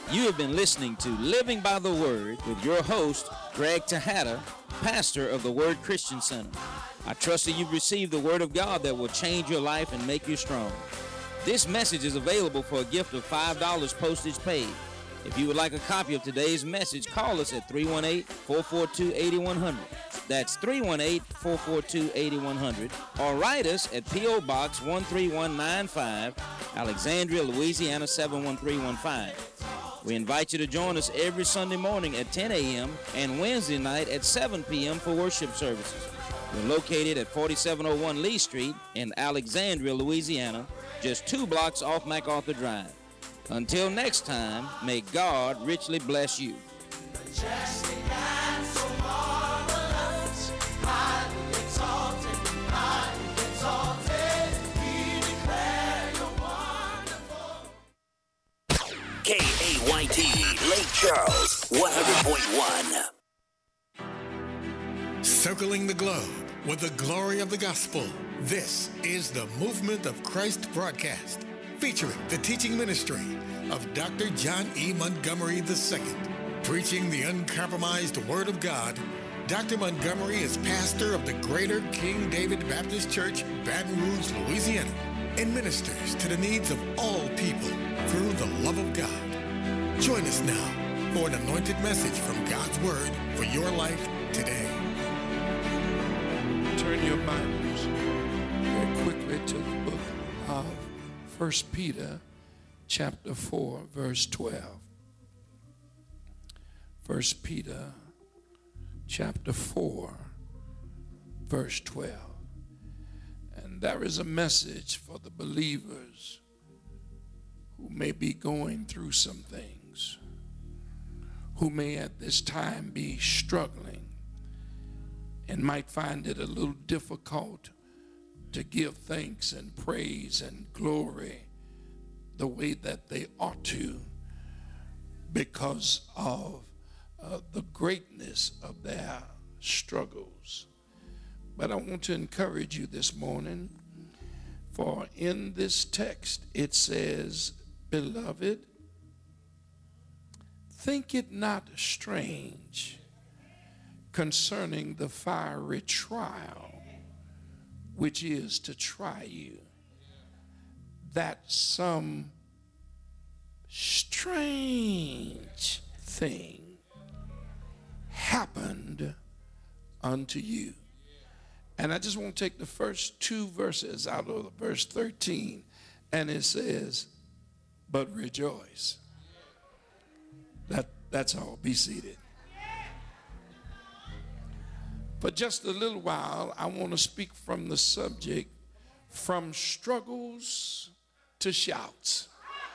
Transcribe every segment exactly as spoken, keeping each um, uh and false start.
You have been listening to Living by the Word with your host, Greg Tejada, pastor of the Word Christian Center. I trust that you've received the Word of God that will change your life and make you strong. This message is available for a gift of five dollars postage paid. If you would like a copy of today's message, call us at three one eight, four four two, eight one zero zero. That's three one eight, four four two, eight one zero zero. Or write us at P O. Box one three one nine five, Alexandria, Louisiana seven one three one five. We invite you to join us every Sunday morning at ten a.m. and Wednesday night at seven p.m. for worship services. We're located at forty-seven oh one Lee Street in Alexandria, Louisiana, just two blocks off MacArthur Drive. Until next time, may God richly bless you. Majestic and so marvelous, highly exalted, highly exalted, we declare you're wonderful. K A Y T, Lake Charles, one hundred point one. Circling the globe with the glory of the gospel, this is the Movement of Christ broadcast, featuring the teaching ministry of Doctor John E. Montgomery the Second. Preaching the uncompromised Word of God, Doctor Montgomery is pastor of the Greater King David Baptist Church, Baton Rouge, Louisiana, and ministers to the needs of all people through the love of God. Join us now for an anointed message from God's Word for your life today. Turn your Bibles very quickly to the book of First Peter chapter four, verse twelve. First Peter chapter four, verse twelve. And there is a message for the believers who may be going through some things, who may at this time be struggling and might find it a little difficult to give thanks and praise and glory the way that they ought to because of uh, the greatness of their struggles. But I want to encourage you this morning, for in this text it says, "Beloved, think it not strange concerning the fiery trial which is to try you, that some strange thing happened unto you." And I just want to take the first two verses out of verse thirteen, and it says, "But rejoice." That, that's all. Be seated. For just a little while, I want to speak from the subject, from struggles to shouts.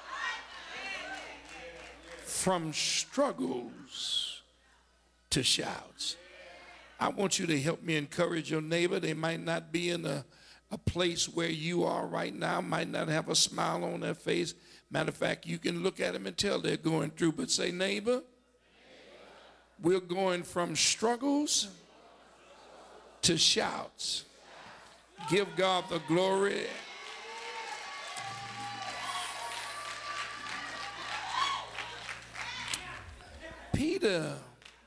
From struggles to shouts. I want you to help me encourage your neighbor. They might not be in a, a place where you are right now, might not have a smile on their face. Matter of fact, you can look at them and tell they're going through, but say, neighbor, we're going from struggles to shouts. Give God the glory. Peter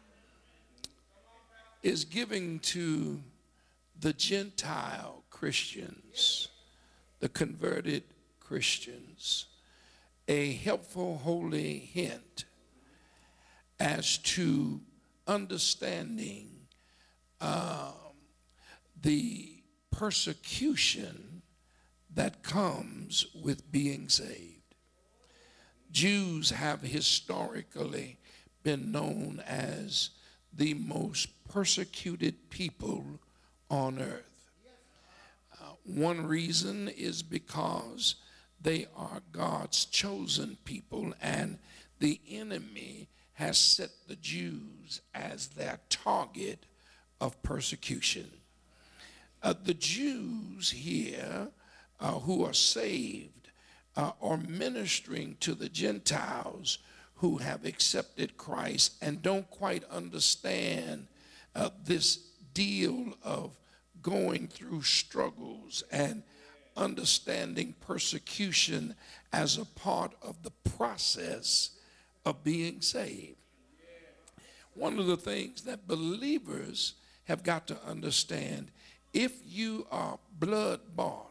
is giving to the Gentile Christians, the converted Christians, a helpful holy hint as to understanding uh, the persecution that comes with being saved. Jews have historically been known as the most persecuted people on earth. Uh, one reason is because they are God's chosen people, and the enemy has set the Jews as their target of persecution. Uh, the Jews here uh, who are saved uh, are ministering to the Gentiles who have accepted Christ and don't quite understand uh, this deal of going through struggles and understanding persecution as a part of the process of being saved. One of the things that believers have got to understand, if you are blood bought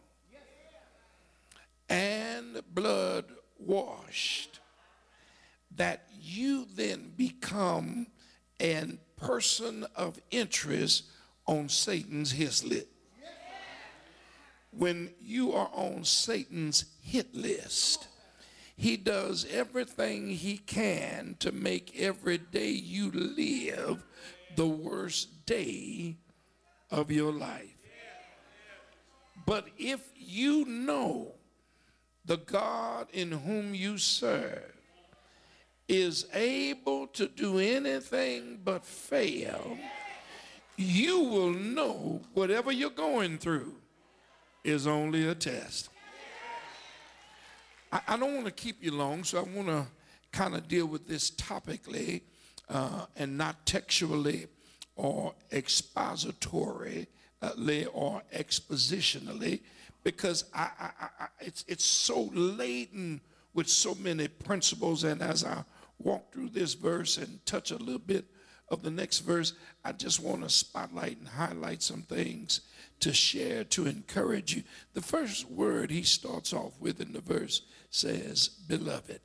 and blood washed, that you then become a person of interest on Satan's hit list. When you are on Satan's hit list, he does everything he can to make every day you live the worst day of your life. But if you know the God in whom you serve is able to do anything but fail, you will know whatever you're going through is only a test. I, I don't want to keep you long, so I want to kind of deal with this topically uh, and not textually or expositorily or expositionally, because I, I, I, it's, it's so laden with so many principles. And as I walk through this verse and touch a little bit of the next verse, I just want to spotlight and highlight some things to share, to encourage you. The first word he starts off with in the verse says, beloved.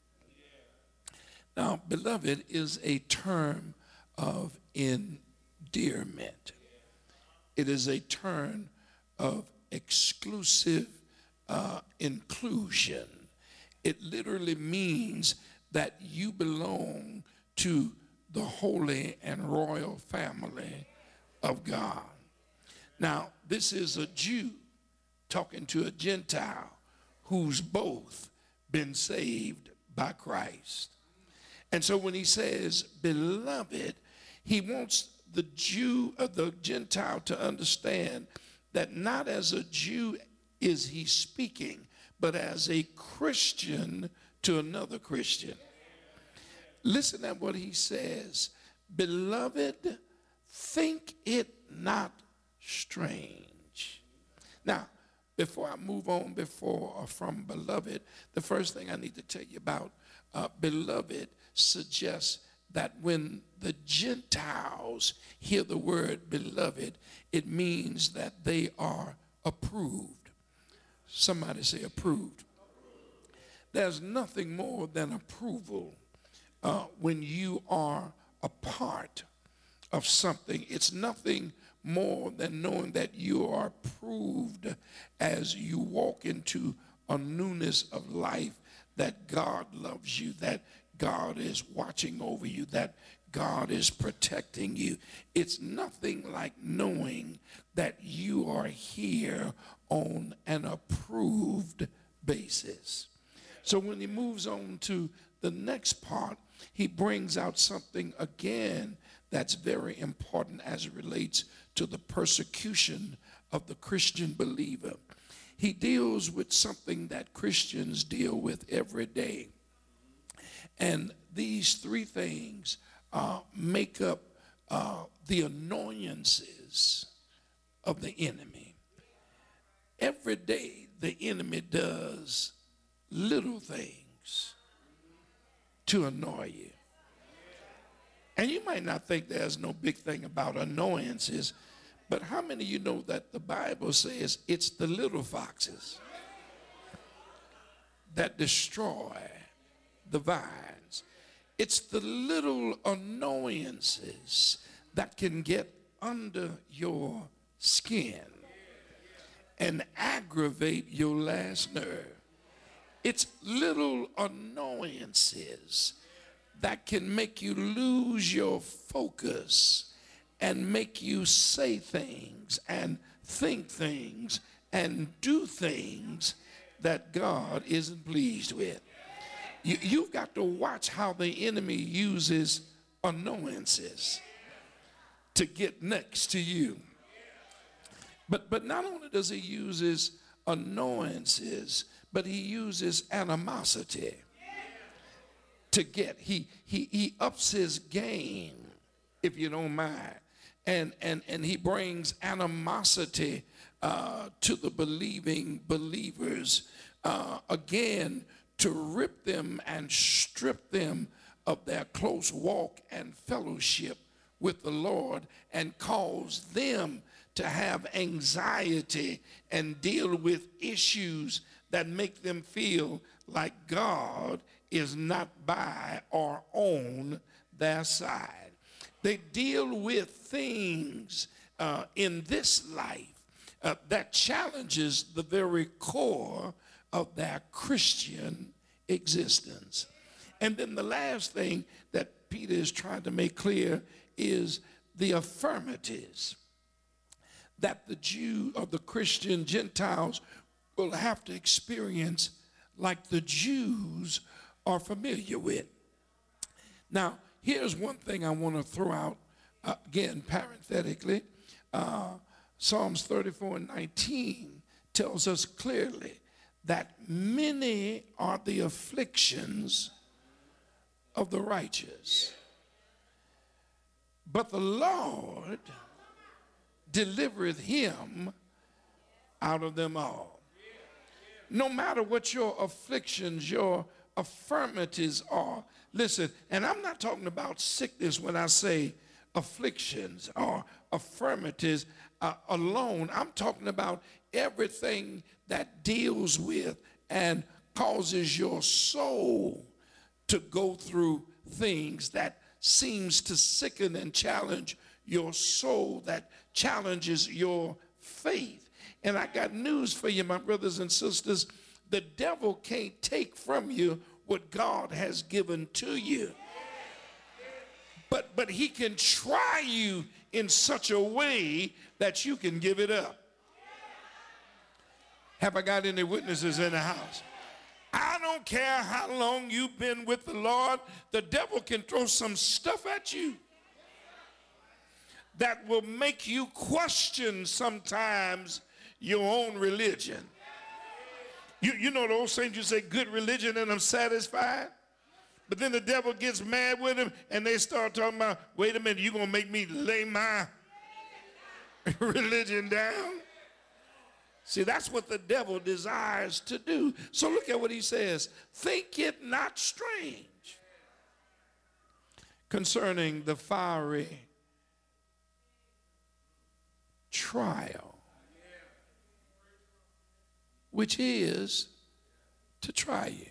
Now, beloved is a term of endearment. It is a term of exclusive uh, inclusion. It literally means that you belong to the holy and royal family of God. Now, this is a Jew talking to a Gentile who's both been saved by Christ. And so when he says, beloved, he wants the Jew or the Gentile to understand that not as a Jew is he speaking, but as a Christian to another Christian. Listen at what he says. Beloved, think it not strange. Now, before I move on before or from beloved, the first thing I need to tell you about uh, beloved suggests that when the Gentiles hear the word beloved, it means that they are approved. Somebody say approved. There's nothing more than approval uh, when you are a part of something. It's nothing more than knowing that you are approved as you walk into a newness of life, that God loves you, that God is watching over you, that God is protecting you. It's nothing like knowing that you are here on an approved basis. So when he moves on to the next part, he brings out something again that's very important as it relates to the persecution of the Christian believer. He deals with something that Christians deal with every day. And these three things uh, make up uh, the annoyances of the enemy. Every day the enemy does little things to annoy you. And you might not think there's no big thing about annoyances, but how many of you know that the Bible says it's the little foxes that destroy the vines? It's the little annoyances that can get under your skin and aggravate your last nerve. It's little annoyances that can make you lose your focus and make you say things and think things and do things that God isn't pleased with. You, you've got to watch how the enemy uses annoyances to get next to you. But, but not only does he use annoyances, but he uses animosity to get. He, he, he ups his game, if you don't mind. And, and, and he brings animosity uh, to the believing believers, uh, again, to rip them and strip them of their close walk and fellowship with the Lord and cause them to have anxiety and deal with issues that make them feel like God is not by or on their side. They deal with things uh, in this life uh, that challenges the very core of their Christian existence. And then the last thing that Peter is trying to make clear is the affirmatives that the Jew or the Christian Gentiles will have to experience like the Jews are familiar with. Now, here's one thing I want to throw out, uh, again, parenthetically. Uh, Psalms thirty-four and nineteen tells us clearly that many are the afflictions of the righteous, but the Lord delivereth him out of them all. No matter what your afflictions, your affirmities are. Listen, and I'm not talking about sickness when I say afflictions or affirmities uh, alone. I'm talking about everything that deals with and causes your soul to go through things that seems to sicken and challenge your soul, that challenges your faith. And I got news for you, my brothers and sisters. The devil can't take from you what God has given to you. But, but he can try you in such a way that you can give it up. Have I got any witnesses in the house? I don't care how long you've been with the Lord, the devil can throw some stuff at you that will make you question sometimes your own religion. You, you know the old saying, you say, good religion and I'm satisfied. But then the devil gets mad with him and they start talking about, wait a minute, you're going to make me lay my religion down? See, that's what the devil desires to do. So look at what he says. Think it not strange concerning the fiery trial, which is to try you.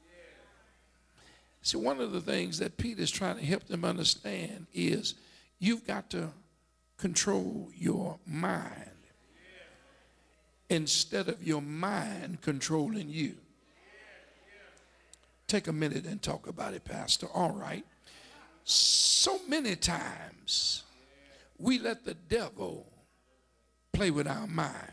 See, one of the things that Peter's trying to help them understand is you've got to control your mind instead of your mind controlling you. Take a minute and talk about it, Pastor. All right. So many times we let the devil play with our mind.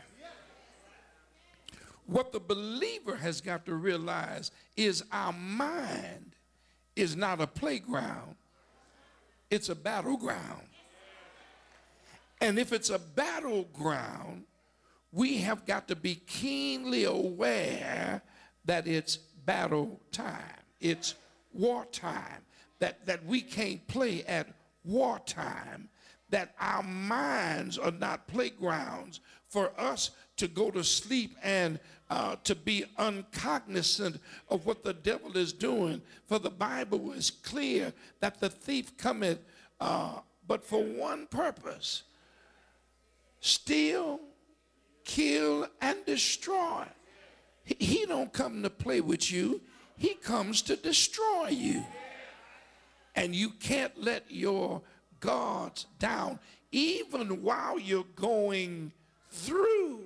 What the believer has got to realize is our mind is not a playground, it's a battleground. And if it's a battleground, we have got to be keenly aware that it's battle time, it's wartime, that, that we can't play at wartime, that our minds are not playgrounds for us to go to sleep and uh, to be uncognizant of what the devil is doing. For the Bible is clear that the thief cometh uh, but for one purpose: steal, kill, and destroy. He, he don't come to play with you. He comes to destroy you. And you can't let your guards down even while you're going through.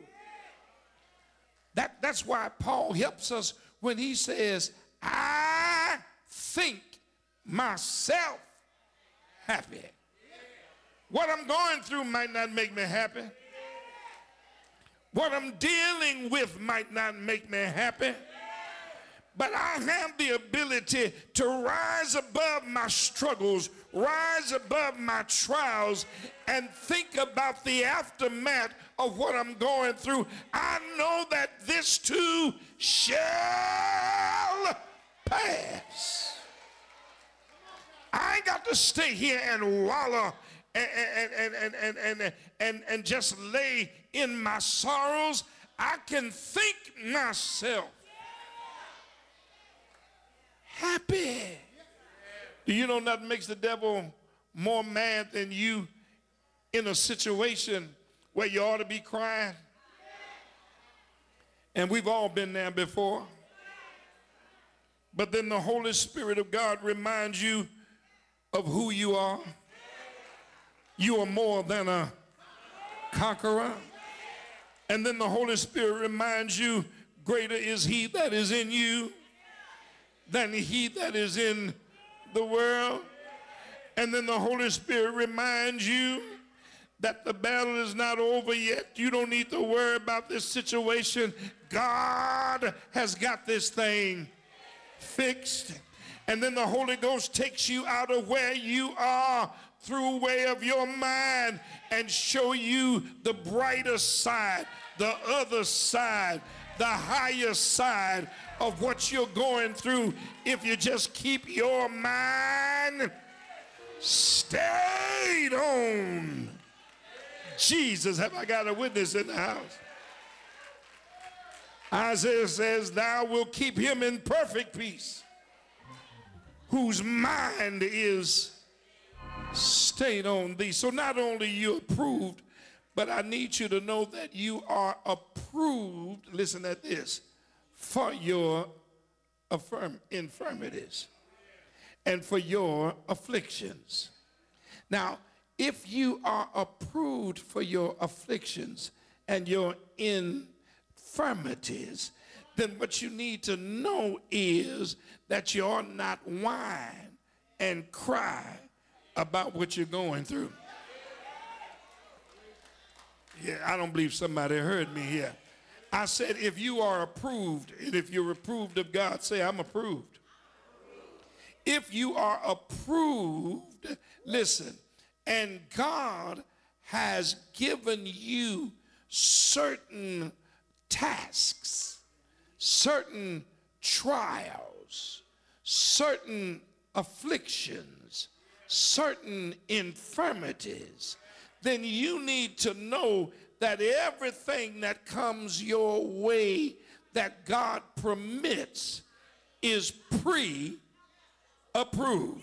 That, that's why Paul helps us when he says, I think myself happy. What I'm going through might not make me happy. What I'm dealing with might not make me happy. But I have the ability to rise above my struggles, rise above my trials, and think about the aftermath of what I'm going through. I know that this too shall pass. I ain't got to stay here and wallow and, and, and, and, and, and, and, and just lay in my sorrows. I can think myself happy. Do you know nothing makes the devil more mad than you in a situation where you ought to be crying? And we've all been there before. But then the Holy Spirit of God reminds you of who you are. You are more than a conqueror. And then the Holy Spirit reminds you, greater is he that is in you than he that is in the world. And then the Holy Spirit reminds you that the battle is not over yet. You don't need to worry about this situation. God has got this thing fixed. And then the Holy Ghost takes you out of where you are through way of your mind and show you the brighter side, the other side, the higher side of what you're going through if you just keep your mind stayed on Jesus. Have I got a witness in the house? Isaiah says, thou wilt keep him in perfect peace, whose mind is stayed on thee. So not only you approved, but I need you to know that you are approved, listen at this, for your affirm infirmities and for your afflictions. Now, if you are approved for your afflictions and your infirmities, then what you need to know is that you ought not whine and cry about what you're going through. Yeah, I don't believe somebody heard me here. I said, if you are approved, and if you're approved of God, say, I'm approved. If you are approved, listen, and God has given you certain tasks, certain trials, certain afflictions, certain infirmities, then you need to know that everything that comes your way that God permits is pre-approved.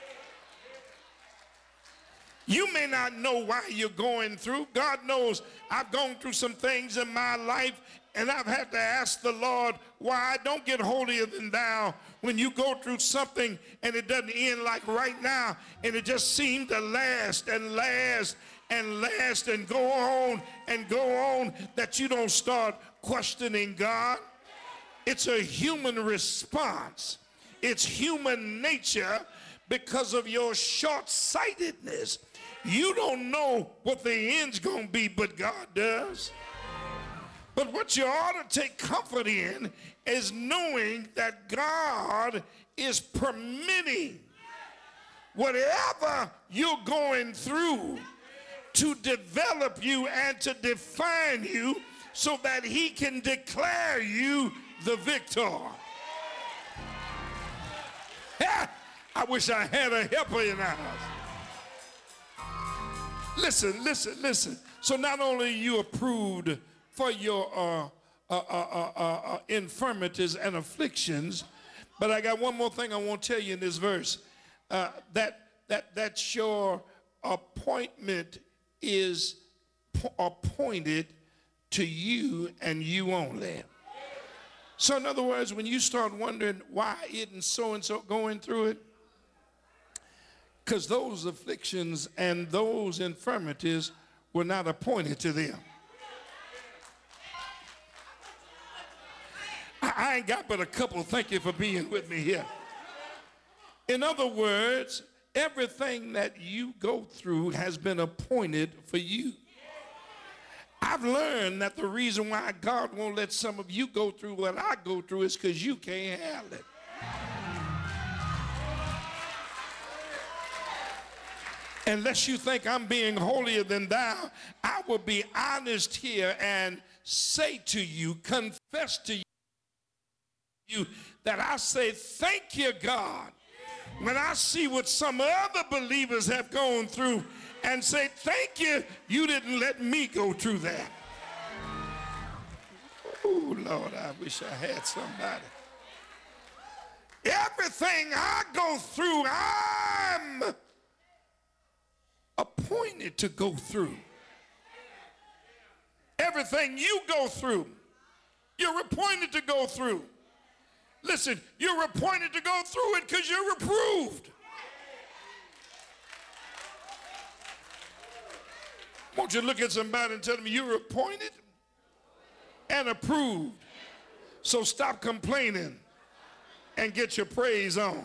You may not know why you're going through. God knows I've gone through some things in my life, and I've had to ask the Lord why. Don't get holier than thou when you go through something and it doesn't end like right now, and it just seems to last and last and last and go on and go on, that you don't start questioning God. It's a human response. It's human nature because of your short-sightedness. You don't know what the end's going to be, but God does. But what you ought to take comfort in is knowing that God is permitting whatever you're going through to develop you and to define you so that he can declare you the victor. I wish I had a helper in the house. Listen, listen, listen. So not only are you approved for your uh, uh, uh, uh, uh, infirmities and afflictions, but I got one more thing I want to tell you in this verse. Uh, that, that, that your appointment is appointed to you and you only. So in other words, when you start wondering why isn't so-and-so going through it, because those afflictions and those infirmities were not appointed to them. I, I ain't got but a couple. Thank you for being with me here. In other words, everything that you go through has been appointed for you. I've learned that the reason why God won't let some of you go through what I go through is because you can't handle it. Unless you think I'm being holier than thou, I will be honest here and say to you, confess to you, that I say, thank you, God, when I see what some other believers have gone through, and say, thank you, you didn't let me go through that. Oh, Lord, I wish I had somebody. Everything I go through, I'm appointed to go through. Everything you go through, you're appointed to go through. Listen, you're appointed to go through it because you're approved. Won't you look at somebody and tell them you're appointed and approved? So stop complaining and get your praise on.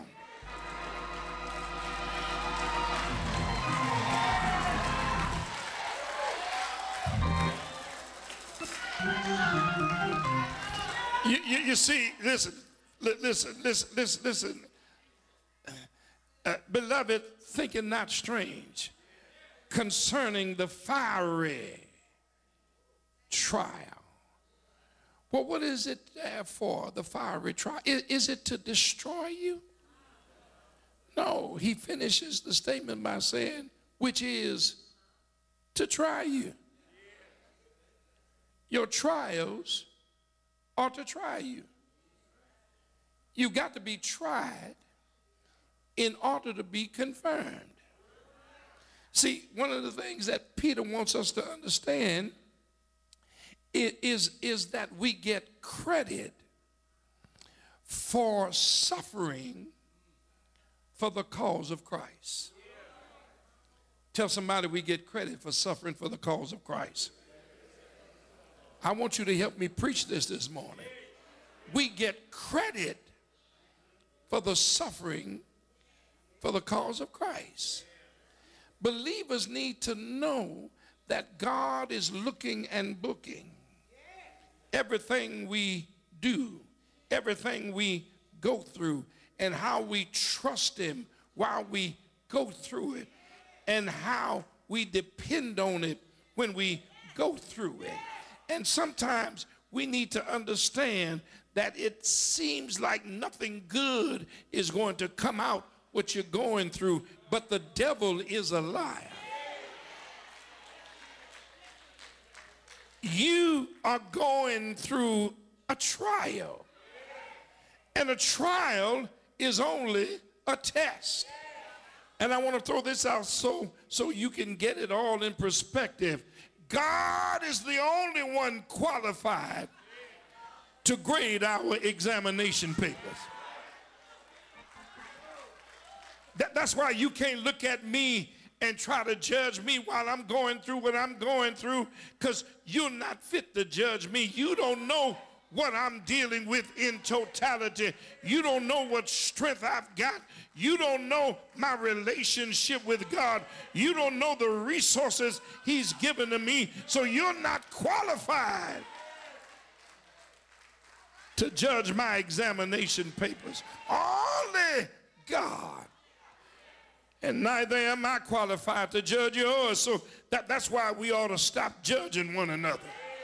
You, you, you see, listen, li- listen, listen, listen, listen. Uh, beloved, thinking not strange concerning the fiery trial. Well, what is it there for, the fiery trial? Is, is it to destroy you? No, he finishes the statement by saying, which is to try you. Your trials are to try you. You've got to be tried in order to be confirmed. See, one of the things that Peter wants us to understand is, is that we get credit for suffering for the cause of Christ. Tell somebody we get credit for suffering for the cause of Christ. I want you to help me preach this this morning. We get credit for the suffering for the cause of Christ. Believers need to know that God is looking and booking everything we do, everything we go through, and how we trust him while we go through it, and how we depend on it when we go through it. And sometimes we need to understand that it seems like nothing good is going to come out what you're going through, but the devil is a liar. You are going through a trial, and a trial is only a test. And I want to throw this out so, so you can get it all in perspective. God is the only one qualified to grade our examination papers. That, that's why you can't look at me and try to judge me while I'm going through what I'm going through, because you're not fit to judge me. You don't know what I'm dealing with in totality. You don't know what strength I've got. You don't know my relationship with God. You don't know the resources he's given to me. So you're not qualified to judge my examination papers. Only God. And neither am I qualified to judge yours. So that, that's why we ought to stop judging one another.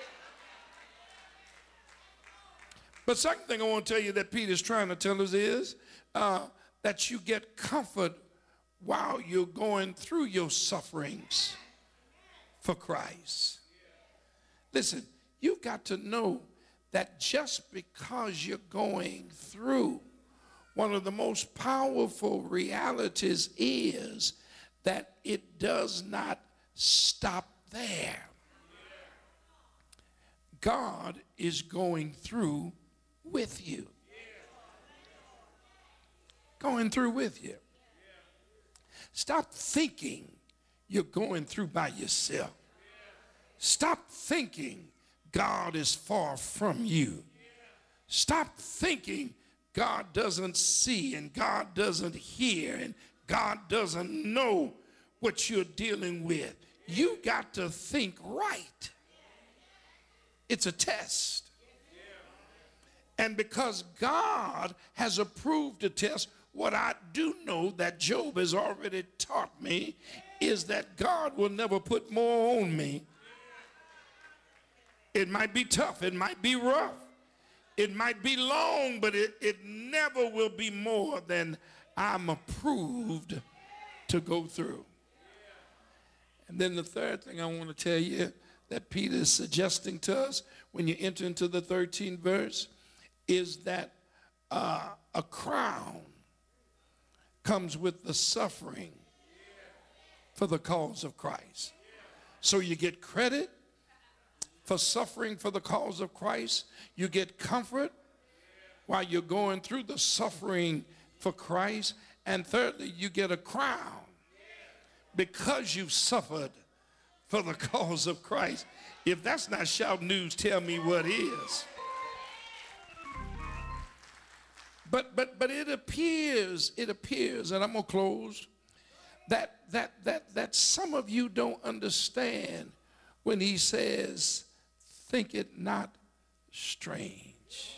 But second thing I want to tell you that Peter's trying to tell us is uh, that you get comfort while you're going through your sufferings for Christ. Listen, you've got to know that just because you're going through, one of the most powerful realities is that it does not stop there. God is going through with you. Going through with you. Stop thinking you're going through by yourself. Stop thinking God is far from you. Stop thinking God doesn't see and God doesn't hear and God doesn't know what you're dealing with. You got to think right. It's a test. And because God has approved the test, what I do know that Job has already taught me is that God will never put more on me. It might be tough, it might be rough, it might be long, but it, it never will be more than I'm approved to go through. And then the third thing I want to tell you that Peter is suggesting to us when you enter into the thirteenth verse is that uh, a crown comes with the suffering for the cause of Christ. So you get credit for suffering for the cause of Christ. You get comfort while you're going through the suffering for Christ. And thirdly, you get a crown because you've suffered for the cause of Christ. If that's not shout news, tell me what is. But but but it appears, it appears, and I'm gonna close, that that that that some of you don't understand when he says, think it not strange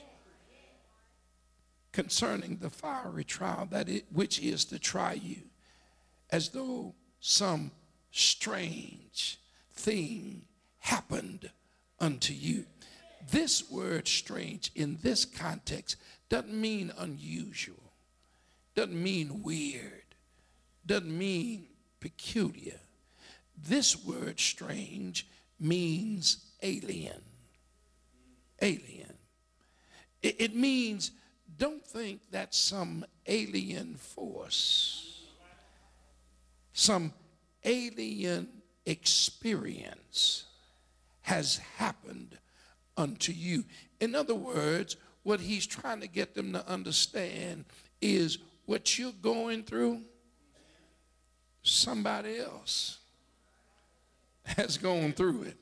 concerning the fiery trial that it which is to try you, as though some strange thing happened unto you. This word strange in this context doesn't mean unusual, doesn't mean weird, doesn't mean peculiar. This word strange means alien. Alien. It, it means, don't think that some alien force, some alien experience has happened unto you. In other words, what he's trying to get them to understand is what you're going through, somebody else has gone through it.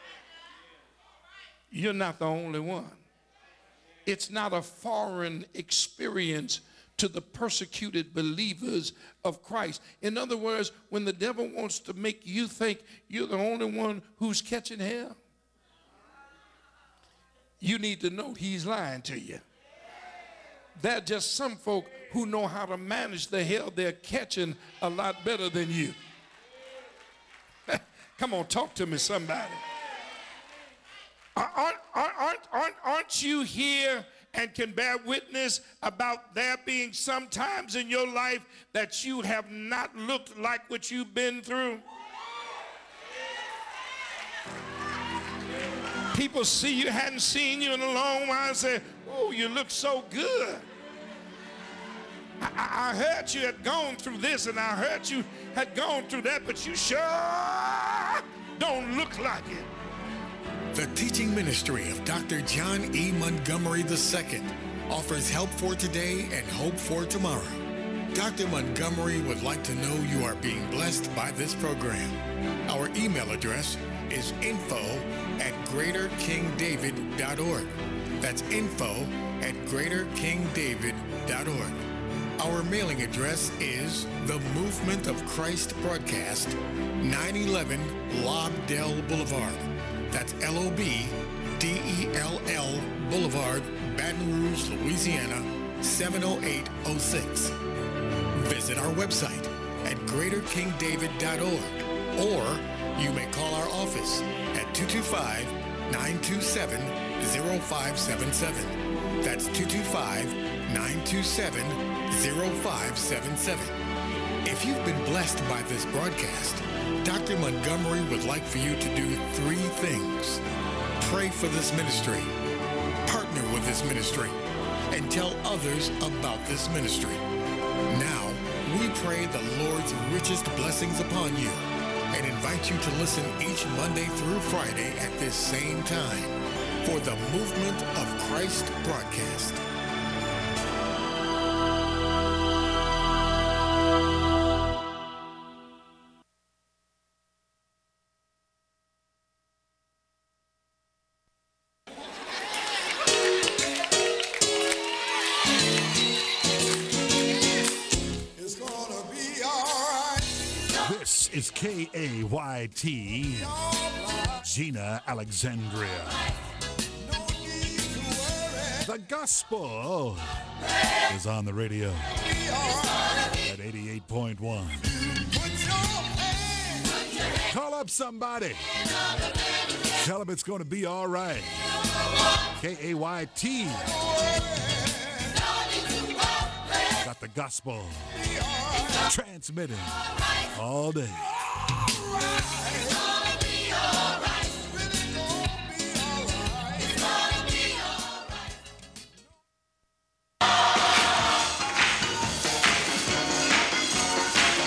You're not the only one. It's not a foreign experience to the persecuted believers of Christ. In other words, when the devil wants to make you think you're the only one who's catching hell, you need to know he's lying to you. There are just some folk who know how to manage the hell they're catching a lot better than you. Come on, talk to me, somebody. Aren't, aren't, aren't, aren't you here and can bear witness about there being some times in your life that you have not looked like what you've been through? People see you, hadn't seen you in a long while, and say, oh, you look so good. I, I heard you had gone through this, and I heard you had gone through that, but you sure don't look like it. The teaching ministry of Doctor John E. Montgomery the Second offers help for today and hope for tomorrow. Doctor Montgomery would like to know you are being blessed by this program. Our email address is info at greater king david dot org. That's info at greater king david dot org. Our mailing address is The Movement of Christ Broadcast, nine eleven Lobdell Boulevard. That's L O B D E L L Boulevard, Baton Rouge, Louisiana, seven oh eight oh six. Visit our website at greater king david dot org, or you may call our office at two two five, nine two seven, zero five seven seven. That's two two five, nine two seven, zero five seven seven. If you've been blessed by this broadcast, Doctor Montgomery would like for you to do three things. Pray for this ministry, partner with this ministry, and tell others about this ministry. Now, we pray the Lord's richest blessings upon you and invite you to listen each Monday through Friday at this same time for the Movement of Christ broadcast. Is K A Y T, Gina Alexandria. The gospel is on the radio at eighty-eight point one. Call up somebody. Tell them it's going to be all right. K A Y T. Got the gospel transmitting all day.